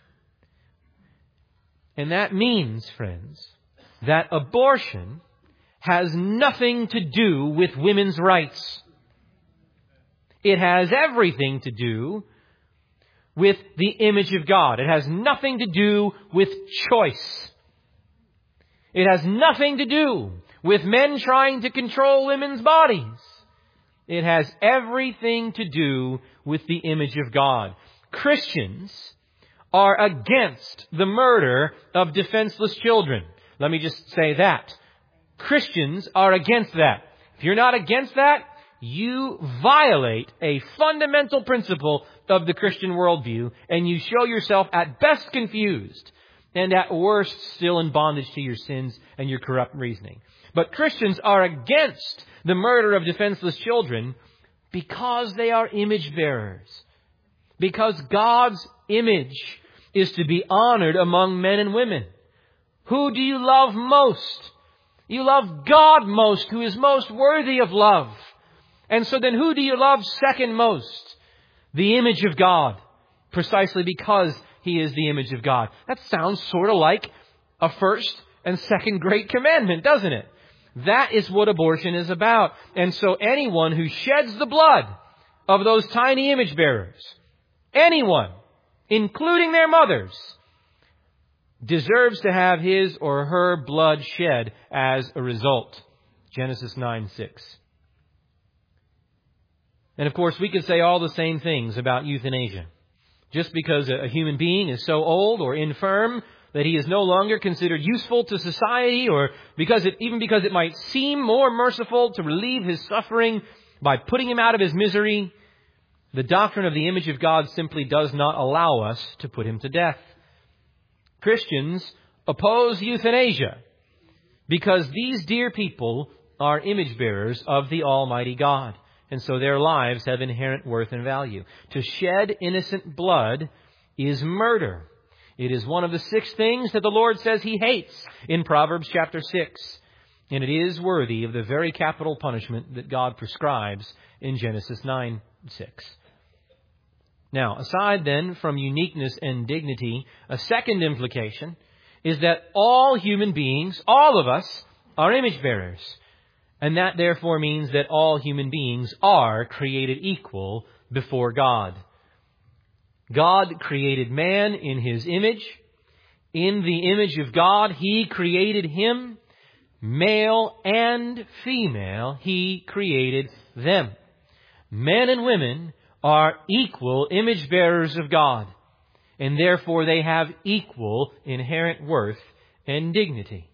And that means, friends, that abortion has nothing to do with women's rights. It has everything to do with the image of God. It has nothing to do with choice. It has nothing to do with men trying to control women's bodies. It has everything to do with the image of God. Christians are against the murder of defenseless children. Let me just say that. Christians are against that. If you're not against that, you violate a fundamental principle of the Christian worldview, and you show yourself at best confused, and at worst still in bondage to your sins and your corrupt reasoning. But Christians are against the murder of defenseless children because they are image bearers. Because God's image is to be honored among men and women. Who do you love most? You love God most, who is most worthy of love. And so then who do you love second most? The image of God, precisely because He is the image of God. That sounds sort of like a first and second great commandment, doesn't it? That is what abortion is about. And so anyone who sheds the blood of those tiny image bearers, anyone, including their mothers, deserves to have his or her blood shed as a result. Genesis nine six. And of course, we could say all the same things about euthanasia. Just because a human being is so old or infirm that he is no longer considered useful to society, or because it, even because it might seem more merciful to relieve his suffering by putting him out of his misery, the doctrine of the image of God simply does not allow us to put him to death. Christians oppose euthanasia because these dear people are image bearers of the Almighty God. And so their lives have inherent worth and value. To shed innocent blood is murder. It is one of the six things that the Lord says He hates in Proverbs chapter six. And it is worthy of the very capital punishment that God prescribes in Genesis nine six. Now, aside then from uniqueness and dignity, a second implication is that all human beings, all of us, are image bearers. And that therefore means that all human beings are created equal before God. God created man in His image. In the image of God, He created him. Male and female, He created them. Men and women are equal image bearers of God. And therefore they have equal inherent worth and dignity.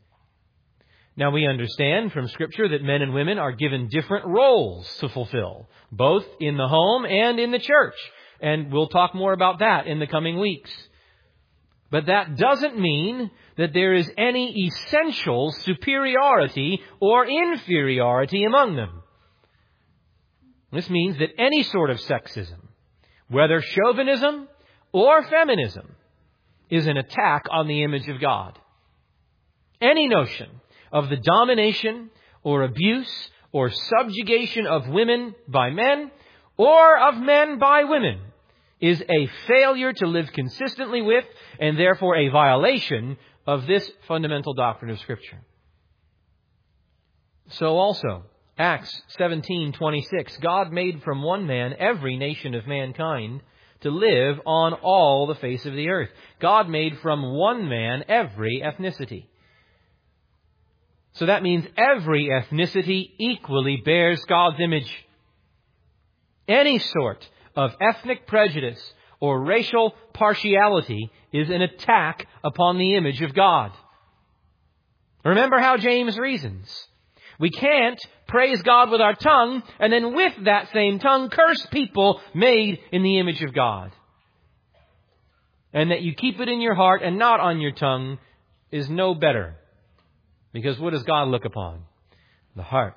Now, we understand from Scripture that men and women are given different roles to fulfill, both in the home and in the church. And we'll talk more about that in the coming weeks. But that doesn't mean that there is any essential superiority or inferiority among them. This means that any sort of sexism, whether chauvinism or feminism, is an attack on the image of God. Any notion of the domination or abuse or subjugation of women by men or of men by women is a failure to live consistently with, and therefore a violation of this fundamental doctrine of Scripture. So also, Acts seventeen twenty-six, God made from one man every nation of mankind to live on all the face of the earth. God made from one man every ethnicity. So that means every ethnicity equally bears God's image. Any sort of ethnic prejudice or racial partiality is an attack upon the image of God. Remember how James reasons. We can't praise God with our tongue and then with that same tongue curse people made in the image of God. And that you keep it in your heart and not on your tongue is no better. Because what does God look upon? The heart.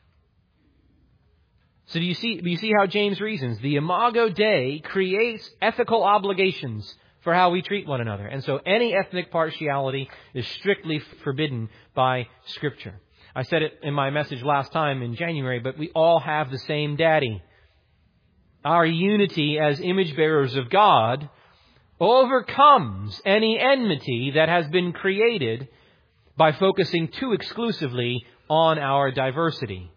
So do you see, do you see how James reasons? The Imago Dei creates ethical obligations for how we treat one another. And so any ethnic partiality is strictly forbidden by Scripture. I said it in my message last time in January, but we all have the same daddy. Our unity as image bearers of God overcomes any enmity that has been created by focusing too exclusively on our diversity.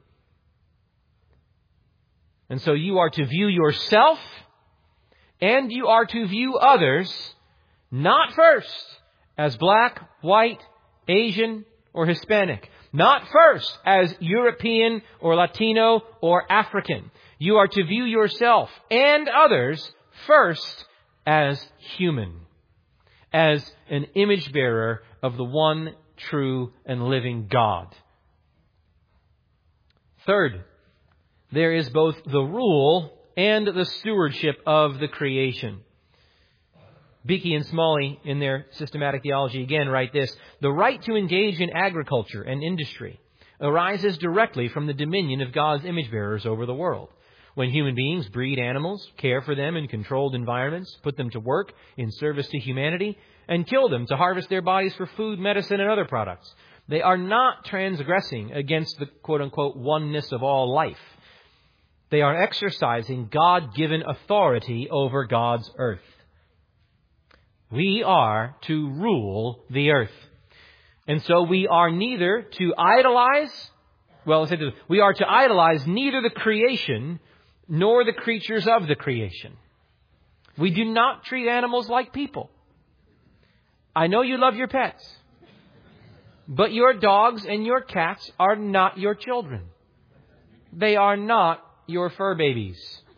And so you are to view yourself and you are to view others not first as black, white, Asian, or Hispanic. Not first as European or Latino or African. You are to view yourself and others first as human. As an image bearer of the one true and living God. Third, there is both the rule and the stewardship of the creation. Beeke and Smalley, in their systematic theology, again write this: the right to engage in agriculture and industry arises directly from the dominion of God's image bearers over the world. When human beings breed animals, care for them in controlled environments, put them to work in service to humanity, and kill them to harvest their bodies for food, medicine, and other products, they are not transgressing against the quote-unquote oneness of all life. They are exercising God-given authority over God's earth. We are to rule the earth. And so we are neither to idolize, well, let's say this, we are to idolize neither the creation nor the creatures of the creation. We do not treat animals like people. I know you love your pets, but your dogs and your cats are not your children. They are not your fur babies.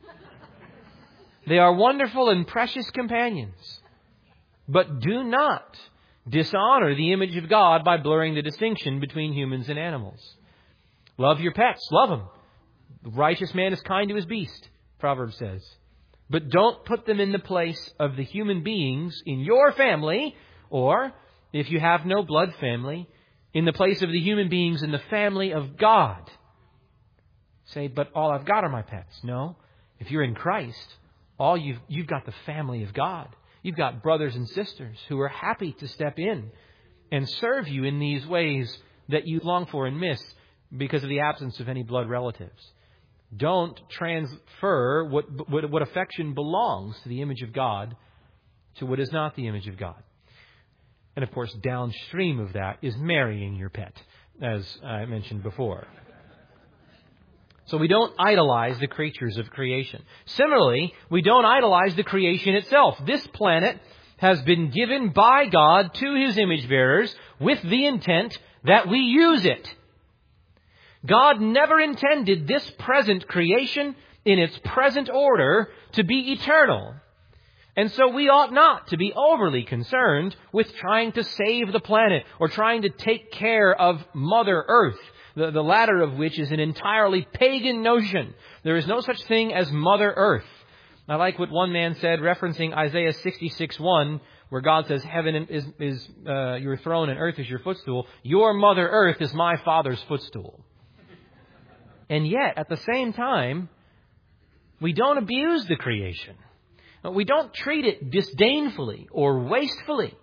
They are wonderful and precious companions. But do not dishonor the image of God by blurring the distinction between humans and animals. Love your pets. Love them. The righteous man is kind to his beast, Proverbs says. But don't put them in the place of the human beings in your family, or, if you have no blood family, in the place of the human beings in the family of God. Say, but all I've got are my pets. No. If you're in Christ, all you've, you've got the family of God. You've got brothers and sisters who are happy to step in and serve you in these ways that you long for and miss because of the absence of any blood relatives. Don't transfer what, what, what affection belongs to the image of God to what is not the image of God. And of course, downstream of that is marrying your pet, as I mentioned before. So we don't idolize the creatures of creation. Similarly, we don't idolize the creation itself. This planet has been given by God to His image bearers with the intent that we use it. God never intended this present creation in its present order to be eternal. And so we ought not to be overly concerned with trying to save the planet or trying to take care of Mother Earth. The, the latter of which is an entirely pagan notion. There is no such thing as Mother Earth. I like what one man said, referencing Isaiah sixty-six one, where God says, heaven is, is uh, your throne and earth is your footstool. Your Mother Earth is my Father's footstool. And yet, at the same time, we don't abuse the creation. We don't treat it disdainfully or wastefully.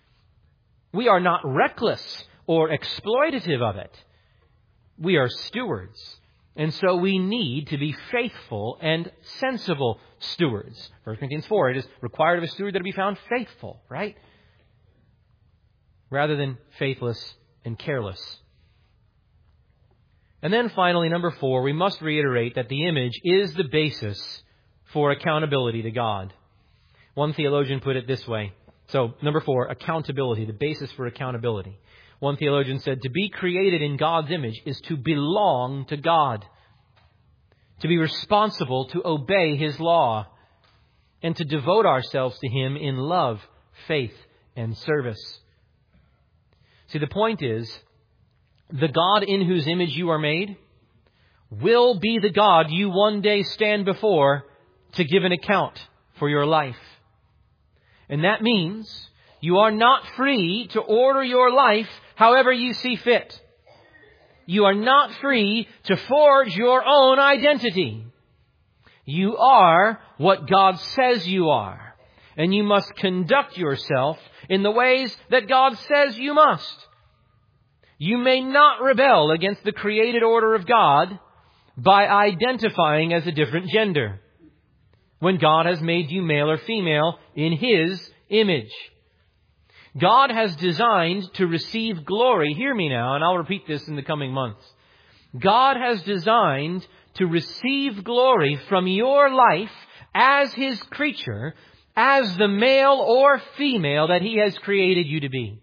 We are not reckless or exploitative of it. We are stewards. And so we need to be faithful and sensible stewards. First Corinthians four, it is required of a steward that it be found faithful, right? Rather than faithless and careless. And then finally, number four, we must reiterate that the image is the basis for accountability to God. One theologian put it this way. So, number four, accountability, the basis for accountability. One theologian said, to be created in God's image is to belong to God, to be responsible to obey His law, and to devote ourselves to Him in love, faith, and service. See, the point is, the God in whose image you are made will be the God you one day stand before to give an account for your life. And that means you are not free to order your life however you see fit. You are not free to forge your own identity. You are what God says you are. And you must conduct yourself in the ways that God says you must. You may not rebel against the created order of God by identifying as a different gender, when God has made you male or female in His image. God has designed to receive glory. Hear me now, and I'll repeat this in the coming months. God has designed to receive glory from your life as His creature, as the male or female that He has created you to be.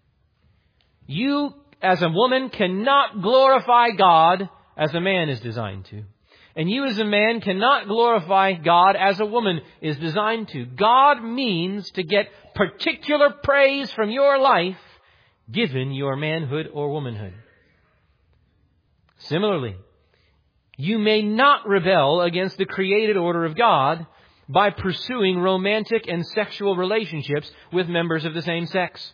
You, as a woman, cannot glorify God as a man is designed to. And you as a man cannot glorify God as a woman is designed to. God means to get particular praise from your life given your manhood or womanhood. Similarly, you may not rebel against the created order of God by pursuing romantic and sexual relationships with members of the same sex.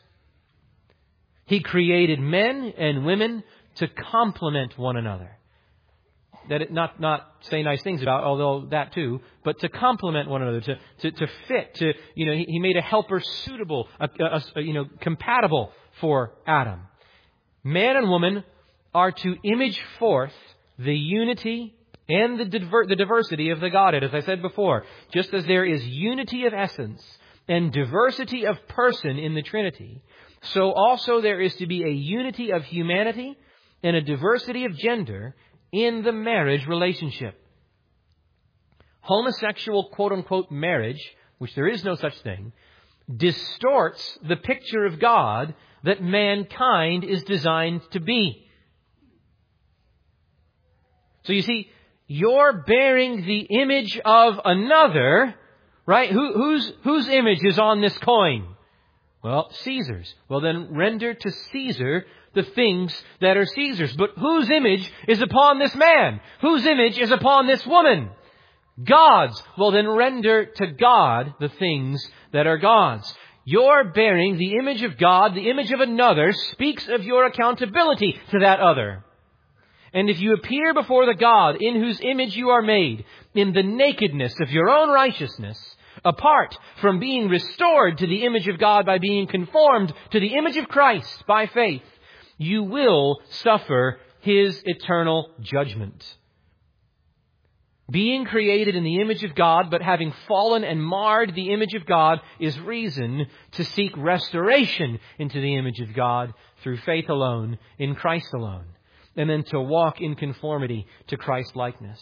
He created men and women to complement one another. That it not, not say nice things about, although that too, but to complement one another, to, to, to fit, to, you know, he, he made a helper suitable, a, a, a, you know, compatible for Adam. Man and woman are to image forth the unity and the, diver, the diversity of the Godhead. As I said before, just as there is unity of essence and diversity of person in the Trinity, so also there is to be a unity of humanity and a diversity of gender in the marriage relationship. Homosexual quote-unquote marriage, which there is no such thing, distorts the picture of God that mankind is designed to be. So you see, you're bearing the image of another, right? Who, whose, whose image is on this coin? Well, Caesar's. Well, then render to Caesar the things that are Caesar's. But whose image is upon this man? Whose image is upon this woman? God's. Well, then render to God the things that are God's. Your bearing the image of God, the image of another, speaks of your accountability to that other. And if you appear before the God in whose image you are made, in the nakedness of your own righteousness, apart from being restored to the image of God by being conformed to the image of Christ by faith, you will suffer His eternal judgment. Being created in the image of God, but having fallen and marred the image of God, is reason to seek restoration into the image of God through faith alone, in Christ alone, and then to walk in conformity to Christ's likeness.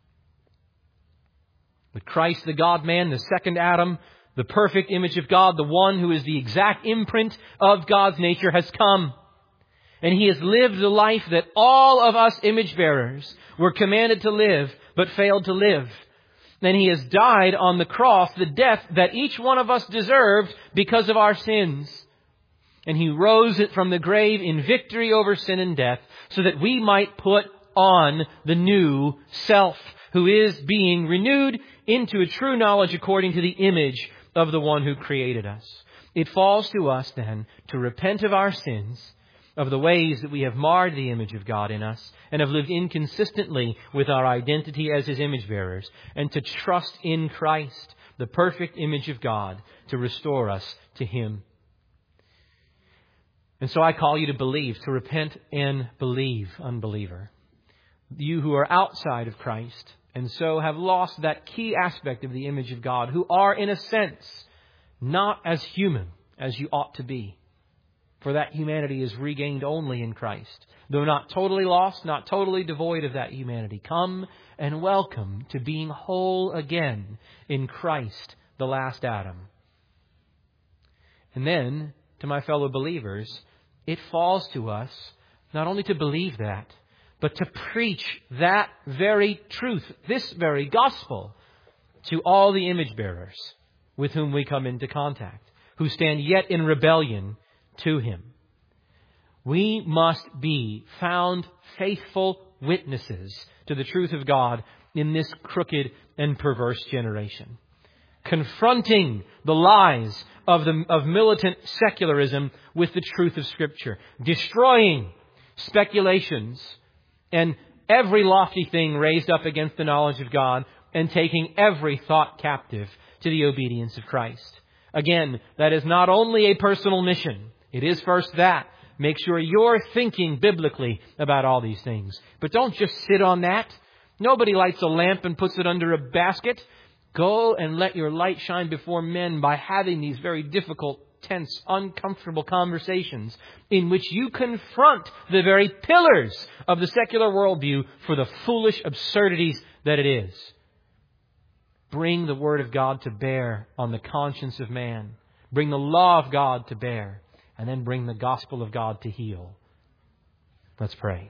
But Christ, the God-man, the second Adam, the perfect image of God, the one who is the exact imprint of God's nature, has come. And He has lived the life that all of us image bearers were commanded to live, but failed to live. And He has died on the cross, the death that each one of us deserved because of our sins. And He rose from the grave in victory over sin and death, so that we might put on the new self, who is being renewed into a true knowledge according to the image of the one who created us. It falls to us then to repent of our sins, of the ways that we have marred the image of God in us and have lived inconsistently with our identity as His image bearers, and to trust in Christ, the perfect image of God, to restore us to Him. And so I call you to believe, to repent and believe, unbeliever. You who are outside of Christ and so have lost that key aspect of the image of God, who are in a sense not as human as you ought to be. For that humanity is regained only in Christ. Though not totally lost, not totally devoid of that humanity, come and welcome to being whole again in Christ, the last Adam. And then, to my fellow believers, it falls to us not only to believe that, but to preach that very truth, this very gospel, to all the image bearers with whom we come into contact, who stand yet in rebellion to Him. We must be found faithful witnesses to the truth of God in this crooked and perverse generation, confronting the lies of the of militant secularism with the truth of Scripture, destroying speculations and every lofty thing raised up against the knowledge of God, and taking every thought captive to the obedience of Christ. Again, that is not only a personal mission. It is first that. Make sure you're thinking biblically about all these things. But don't just sit on that. Nobody lights a lamp and puts it under a basket. Go and let your light shine before men by having these very difficult, tense, uncomfortable conversations in which you confront the very pillars of the secular worldview for the foolish absurdities that it is. Bring the Word of God to bear on the conscience of man. Bring the law of God to bear. And then bring the gospel of God to heal. Let's pray.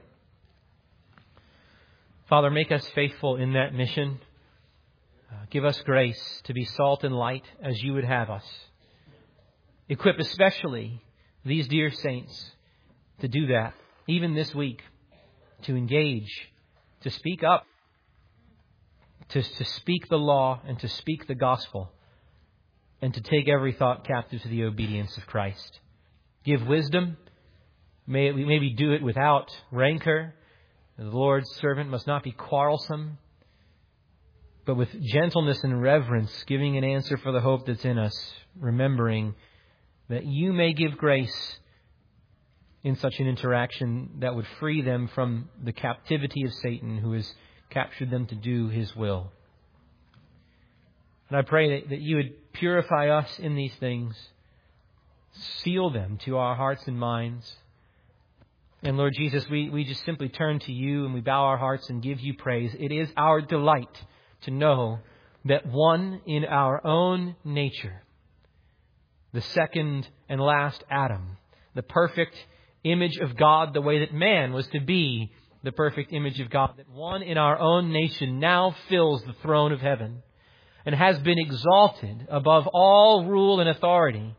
Father, make us faithful in that mission. Uh, give us grace to be salt and light as you would have us. Equip especially these dear saints to do that, even this week, to engage, to speak up, to, to speak the law and to speak the gospel, and to take every thought captive to the obedience of Christ. Give wisdom. May we maybe do it without rancor. The Lord's servant must not be quarrelsome, but with gentleness and reverence, giving an answer for the hope that's in us, remembering that you may give grace in such an interaction that would free them from the captivity of Satan, who has captured them to do his will. And I pray that, that you would purify us in these things. Seal them to our hearts and minds. And Lord Jesus, we, we just simply turn to you and we bow our hearts and give you praise. It is our delight to know that one in our own nature, the second and last Adam, the perfect image of God, the way that man was to be the perfect image of God, that one in our own nation now fills the throne of heaven and has been exalted above all rule and authority.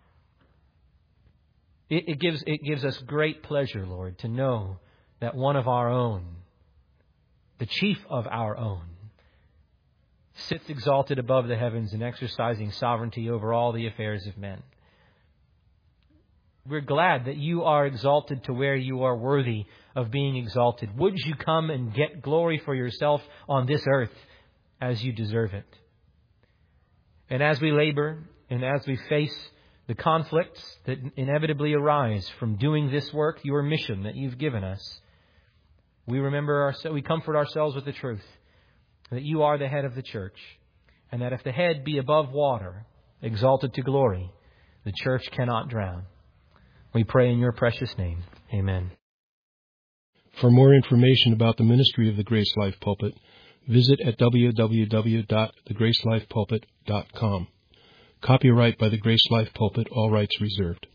It, it gives it gives us great pleasure, Lord, to know that one of our own, the chief of our own, sits exalted above the heavens and exercising sovereignty over all the affairs of men. We're glad that you are exalted to where you are worthy of being exalted. Would you come and get glory for yourself on this earth as you deserve it? And as we labor and as we face the conflicts that inevitably arise from doing this work, your mission that you've given us, we remember our, we comfort ourselves with the truth that you are the head of the church, and that if the head be above water, exalted to glory, the church cannot drown. We pray in your precious name. Amen. For more information about the ministry of the Grace Life Pulpit, visit at w w w dot the grace life pulpit dot com. Copyright by the Grace Life Pulpit, all rights reserved.